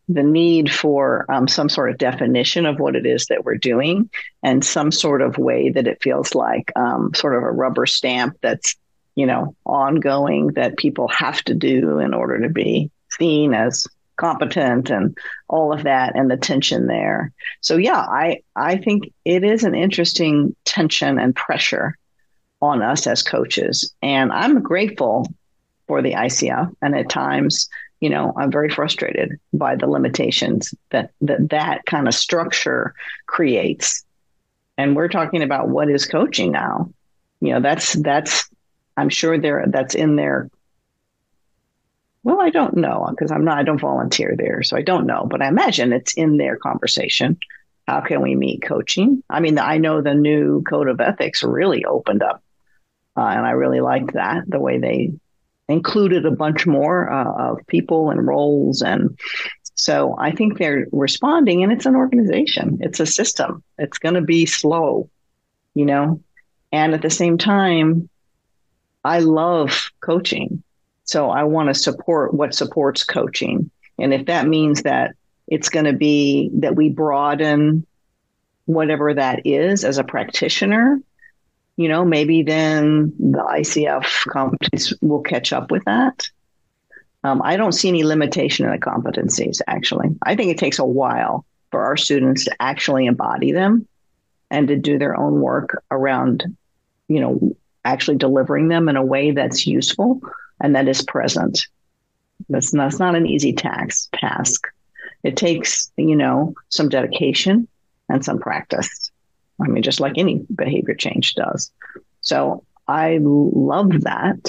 the need for some sort of definition of what it is that we're doing and some sort of way that it feels like sort of a rubber stamp that's, ongoing that people have to do in order to be seen as competent and all of that and the tension there. So, yeah, I think it is an interesting tension and pressure on us as coaches. And I'm grateful for the ICF. And at times, I'm very frustrated by the limitations that kind of structure creates. And we're talking about what is coaching now. That's I'm sure that's in there. Well, I don't know because I don't volunteer there. So I don't know, but I imagine it's in their conversation. How can we meet coaching? I mean, I know the new code of ethics really opened up. And I really liked that, the way they included a bunch more of people and roles. And so I think they're responding, and it's an organization. It's a system. It's going to be slow, and at the same time, I love coaching. So I want to support what supports coaching. And if that means that it's going to be that we broaden whatever that is as a practitioner, maybe then the ICF companies will catch up with that. I don't see any limitation in the competencies, actually. I think it takes a while for our students to actually embody them and to do their own work around, actually delivering them in a way that's useful and that is present. That's not an easy task. It takes, some dedication and some practice. I mean, just like any behavior change does. So I love that.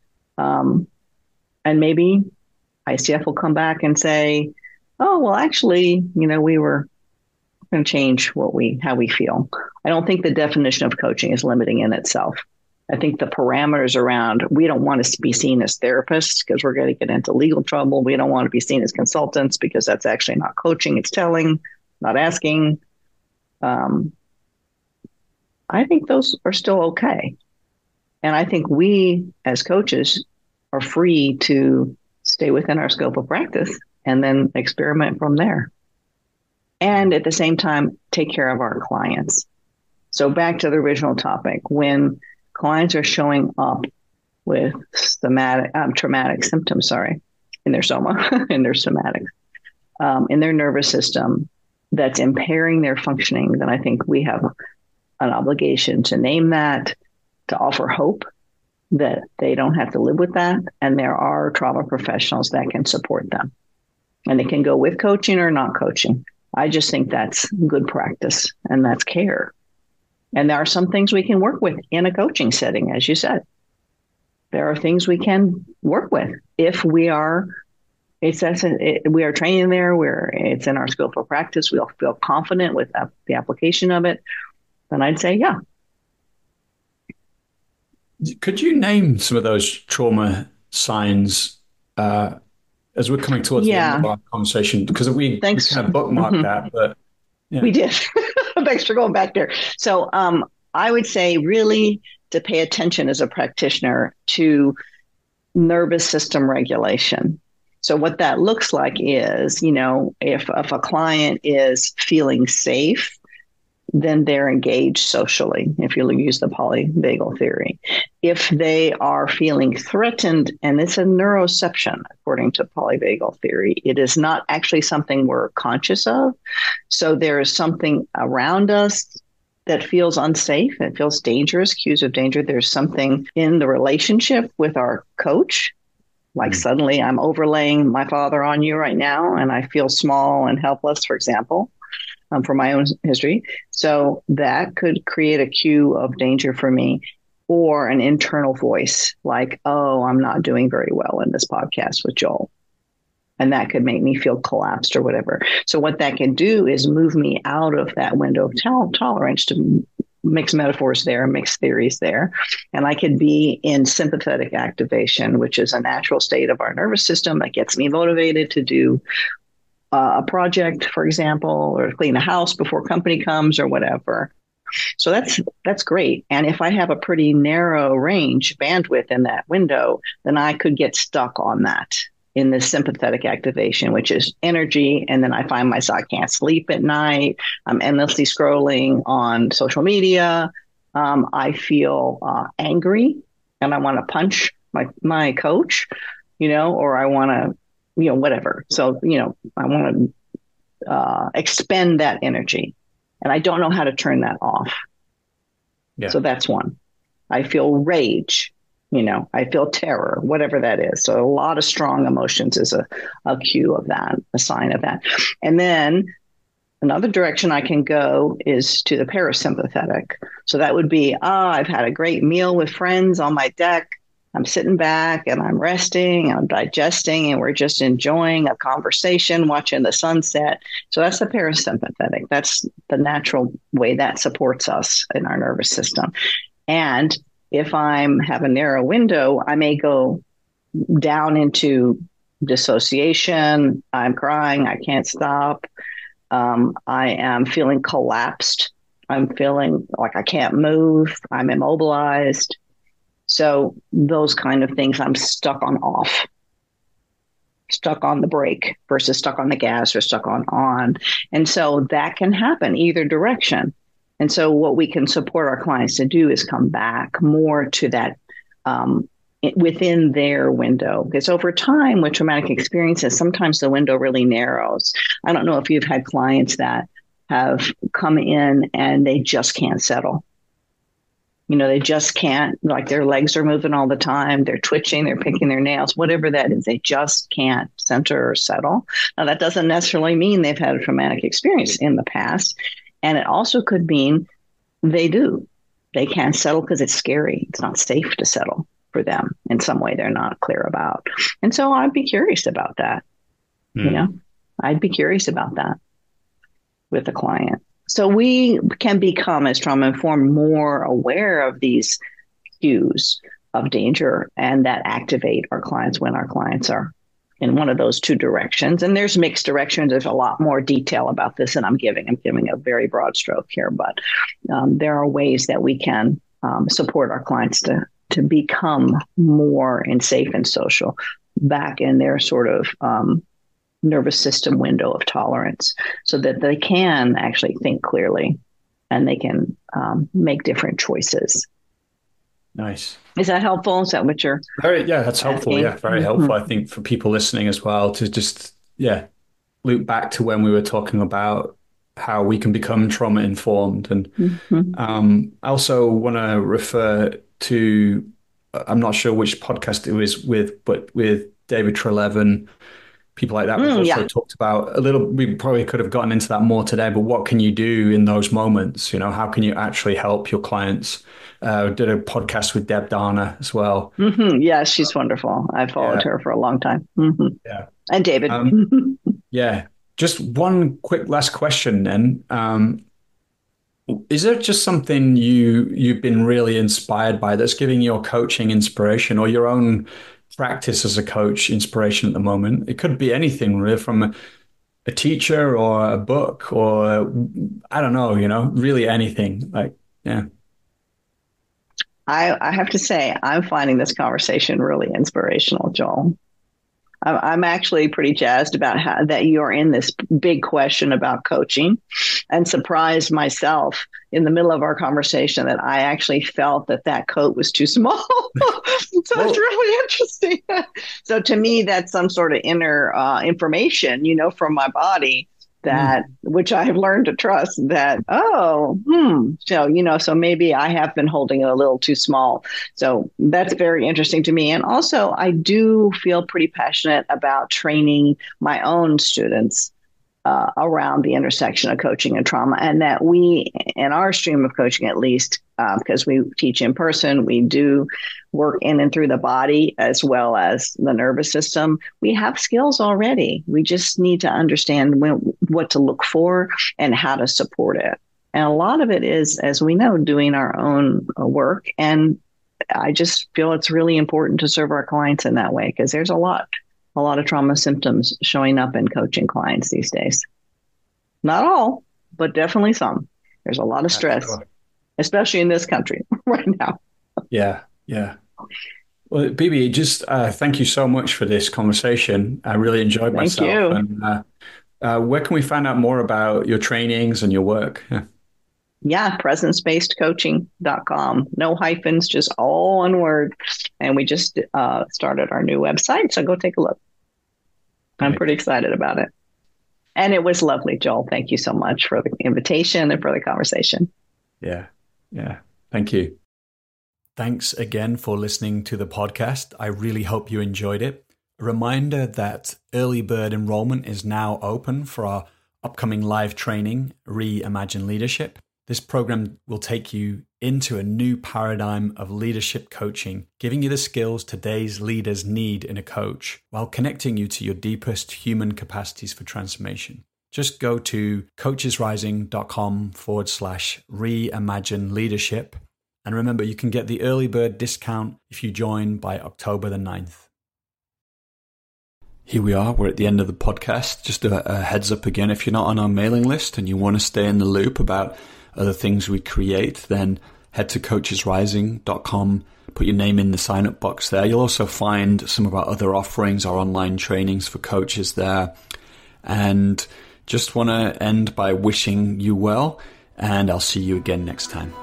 And maybe ICF will come back and say, oh, well, actually, we were going to change how we feel. I don't think the definition of coaching is limiting in itself. I think the parameters around, we don't want us to be seen as therapists because we're going to get into legal trouble. We don't want to be seen as consultants because that's actually not coaching. It's telling, not asking. I think those are still okay. And I think we as coaches are free to stay within our scope of practice and then experiment from there. And at the same time, take care of our clients. So back to the original topic, when clients are showing up with traumatic symptoms, in their soma, in their somatics, in their nervous system that's impairing their functioning, then I think we have an obligation to name that, to offer hope that they don't have to live with that. And there are trauma professionals that can support them. And they can go with coaching or not coaching. I just think that's good practice and that's care. And there are some things we can work with in a coaching setting, as you said. There are things we can work with if we are we are training there, where it's in our scope of practice, we'll feel confident with the application of it, then I'd say, yeah. Could you name some of those trauma signs as we're coming towards the end of our conversation? Because we kind of bookmarked that, but yeah. We did. Thanks for going back there. So I would say really to pay attention as a practitioner to nervous system regulation. So what that looks like is, if a client is feeling safe, then they're engaged socially, if you use the polyvagal theory. If they are feeling threatened, and it's a neuroception, according to polyvagal theory, it is not actually something we're conscious of. So there is something around us that feels unsafe, it feels dangerous, cues of danger. There's something in the relationship with our coach, like suddenly I'm overlaying my father on you right now, and I feel small and helpless, for example. From my own history. So that could create a cue of danger for me, or an internal voice like, oh, I'm not doing very well in this podcast with Joel. And that could make me feel collapsed or whatever. So what that can do is move me out of that window of tolerance to mix metaphors there, mix theories there. And I could be in sympathetic activation, which is a natural state of our nervous system that gets me motivated to do a project, for example, or clean a house before company comes or whatever. So that's great. And if I have a pretty narrow range bandwidth in that window, then I could get stuck on that. in this sympathetic activation, which is energy. And then I find myself, I can't sleep at night. I'm endlessly scrolling on social media. I feel angry and I want to punch my coach, or I want to, whatever. So, I want to expend that energy and I don't know how to turn that off. Yeah. So that's one. I feel rage. I feel terror, whatever that is. So a lot of strong emotions is a cue of that, a sign of that. And then another direction I can go is to the parasympathetic. So that would be, I've had a great meal with friends on my deck. I'm sitting back and I'm resting, I'm digesting, and we're just enjoying a conversation, watching the sunset. So that's the parasympathetic. That's the natural way that supports us in our nervous system. And if I have a narrow window, I may go down into dissociation. I'm crying. I can't stop. I am feeling collapsed. I'm feeling like I can't move. I'm immobilized. So those kind of things, I'm stuck on the brake versus stuck on the gas or stuck on. And so that can happen either direction. And so what we can support our clients to do is come back more to that within their window. Because over time with traumatic experiences, sometimes the window really narrows. I don't know if you've had clients that have come in and they just can't settle. They just can't, like their legs are moving all the time. They're twitching, they're picking their nails, whatever that is. They just can't center or settle. Now, that doesn't necessarily mean they've had a traumatic experience in the past. And it also could mean they do. They can't settle because it's scary. It's not safe to settle for them in some way they're not clear about. And so I'd be curious about that. I'd be curious about that with the client. So we can become, as trauma informed, more aware of these cues of danger and that activate our clients when our clients are in one of those two directions. And there's mixed directions. There's a lot more detail about this than I'm giving. I'm giving a very broad stroke here, but there are ways that we can support our clients to become more and safe and social back in their sort of nervous system window of tolerance so that they can actually think clearly and they can make different choices. Nice. Is that helpful? Is that what you're that's helpful. asking? Yeah, very helpful. I think for people listening as well to just, loop back to when we were talking about how we can become trauma informed. And I also want to refer to, I'm not sure which podcast it was with, but with David Treleaven, people like that. We've also talked about we probably could have gotten into that more today, but what can you do in those moments? How can you actually help your clients? Did a podcast with Deb Dana as well. Mm-hmm. Yeah, she's wonderful. I followed her for a long time. Mm-hmm. Yeah. And David. Just one quick last question then. Is there just something you've been really inspired by that's giving your coaching inspiration or your own practice as a coach inspiration at the moment? It could be anything really, from a teacher or a book or I don't know, really anything. I have to say, I'm finding this conversation really inspirational, Joel. I'm actually pretty jazzed about how that you're in this big question about coaching, and surprised myself in the middle of our conversation that I actually felt that coat was too small. So it's really interesting. So to me, that's some sort of inner information, from my body that which I have learned to trust that, so maybe I have been holding it a little too small. So that's very interesting to me. And also I do feel pretty passionate about training my own students around the intersection of coaching and trauma, and that we, in our stream of coaching at least, because we teach in person, we do work in and through the body as well as the nervous system. We have skills already. We just need to understand what to look for and how to support it. And a lot of it is, as we know, doing our own work. And I just feel it's really important to serve our clients in that way, because there's a lot of trauma symptoms showing up in coaching clients these days. Not all, but definitely some. There's a lot of stress, especially in this country right now. Yeah. Well, Bibi, just thank you so much for this conversation. I really enjoyed Thank myself. you. And where can we find out more about your trainings and your work? Yeah. Yeah, presencebased coaching.com. No hyphens, just all one word. And we just started our new website. So go take a look. I'm Great. pretty excited about it. And it was lovely, Joel. Thank you so much for the invitation and for the conversation. Yeah. Yeah. Thank you. Thanks again for listening to the podcast. I really hope you enjoyed it. A reminder that early bird enrollment is now open for our upcoming live training, Reimagine Leadership. This program will take you into a new paradigm of leadership coaching, giving you the skills today's leaders need in a coach while connecting you to your deepest human capacities for transformation. Just go to coachesrising.com/reimagine leadership. And remember, you can get the early bird discount if you join by October the 9th. Here we are. We're at the end of the podcast. Just a heads up again, if you're not on our mailing list and you want to stay in the loop about other things we create, then head to coachesrising.com, put your name in the sign up box there. You'll also find some of our other offerings, our online trainings for coaches there. And just want to end by wishing you well, and I'll see you again next time.